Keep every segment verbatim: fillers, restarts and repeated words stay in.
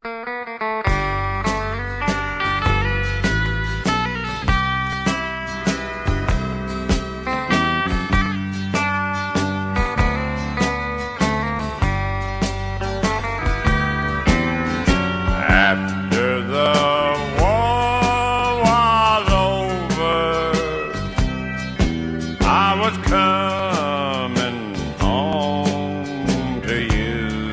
After the war was over, I was coming home to you.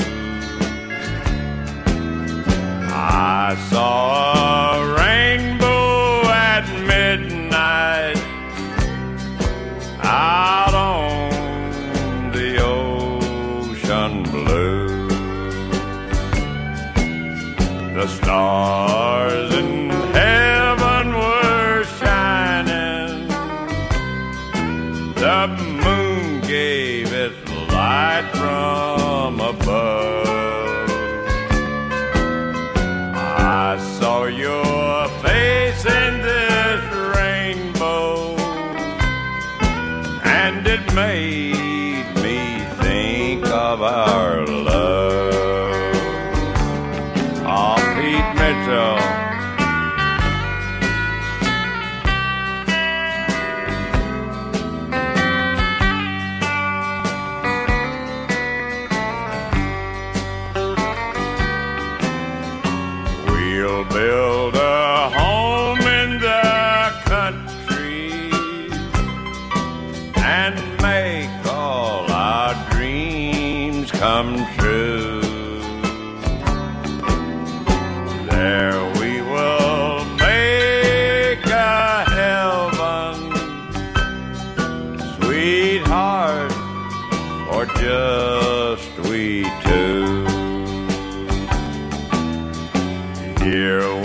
I saw a rainbow at midnight out on the ocean blue. The stars in heaven were shining. The moon gave its light from above. I saw your face in this rainbow, and it made me think of our love. Oh, Pete Mitchell. We'll build a home in the country and make all our dreams come true. There we will make a heaven, sweetheart, or just we two. Here